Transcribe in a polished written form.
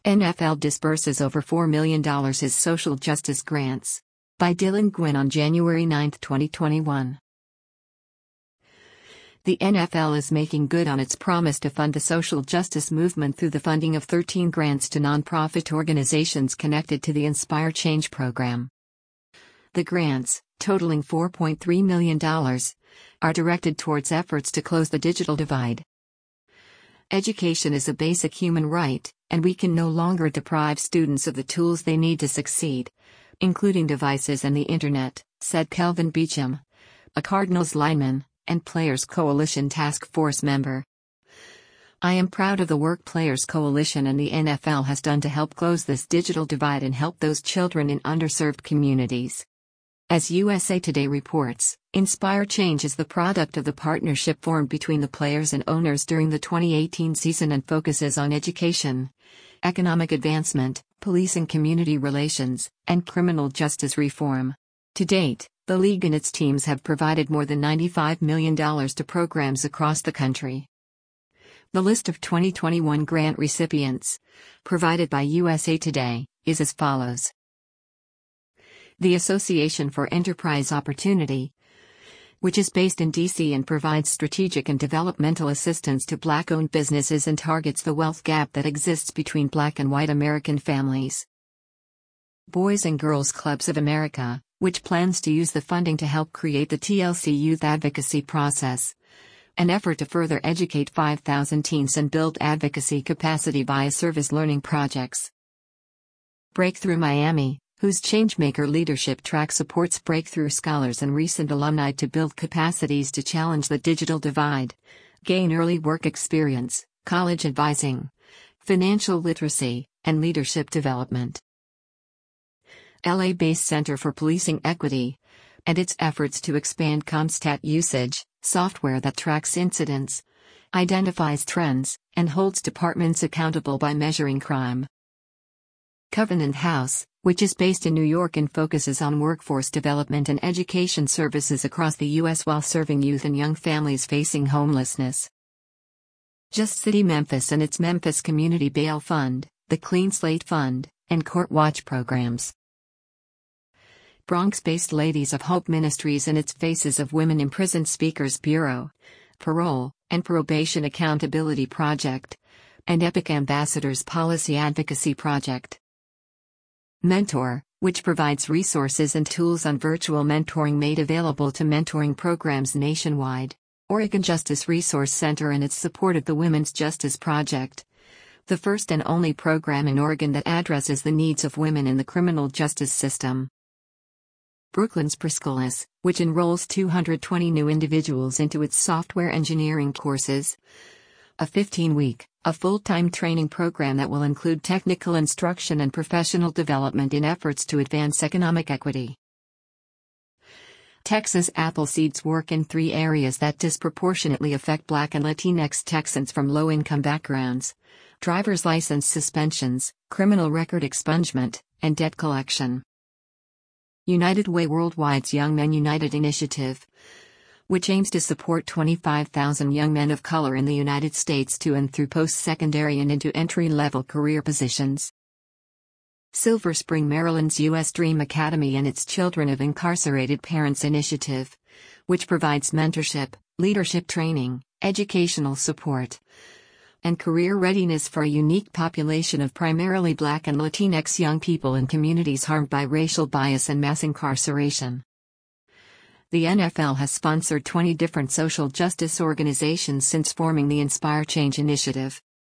NFL disburses over $4 million as social justice grants. By Dylan Gwynn on January 9, 2021. The NFL is making good on its promise to fund the social justice movement through the funding of 13 grants to nonprofit organizations connected to the Inspire Change program. The grants, totaling $4.3 million, are directed towards efforts to close the digital divide. Education is a basic human right, and we can no longer deprive students of the tools they need to succeed, including devices and the internet, said Kelvin Beacham, a Cardinals lineman and Players Coalition Task Force member. I am proud of the work Players Coalition and the NFL has done to help close this digital divide and help those children in underserved communities. As USA Today reports, Inspire Change is the product of the partnership formed between the players and owners during the 2018 season and focuses on education, economic advancement, police and community relations, and criminal justice reform. To date, the league and its teams have provided more than $95 million to programs across the country. The list of 2021 grant recipients, provided by USA Today, is as follows. The Association for Enterprise Opportunity, which is based in D.C. and provides strategic and developmental assistance to Black-owned businesses and targets the wealth gap that exists between Black and white American families. Boys and Girls Clubs of America, which plans to use the funding to help create the TLC Youth Advocacy Process, an effort to further educate 5,000 teens and build advocacy capacity via service learning projects. Breakthrough Miami, whose Changemaker leadership track supports breakthrough scholars and recent alumni to build capacities to challenge the digital divide, gain early work experience, college advising, financial literacy, and leadership development. LA-based Center for Policing Equity, and its efforts to expand CompStat usage, software that tracks incidents, identifies trends, and holds departments accountable by measuring crime. Covenant House, which is based in New York and focuses on workforce development and education services across the U.S. while serving youth and young families facing homelessness. Just City Memphis and its Memphis Community Bail Fund, the Clean Slate Fund, and Court Watch programs. Bronx-based Ladies of Hope Ministries and its Faces of Women Imprisoned Speakers Bureau, Parole and Probation Accountability Project, and Epic Ambassadors Policy Advocacy Project. Mentor, which provides resources and tools on virtual mentoring made available to mentoring programs nationwide. Oregon Justice Resource Center and its support of the Women's Justice Project, the first and only program in Oregon that addresses the needs of women in the criminal justice system. Brooklyn's Priscalis, which enrolls 220 new individuals into its software engineering courses. A 15-week, full-time training program that will include technical instruction and professional development in efforts to advance economic equity. Texas Appleseed's work in 3 areas that disproportionately affect Black and Latinx Texans from low-income backgrounds: driver's license suspensions, criminal record expungement, and debt collection. United Way Worldwide's Young Men United initiative, which aims to support 25,000 young men of color in the United States to and through post-secondary and into entry-level career positions. Silver Spring, Maryland's U.S. Dream Academy and its Children of Incarcerated Parents initiative, which provides mentorship, leadership training, educational support, and career readiness for a unique population of primarily Black and Latinx young people in communities harmed by racial bias and mass incarceration. The NFL has sponsored 20 different social justice organizations since forming the Inspire Change initiative.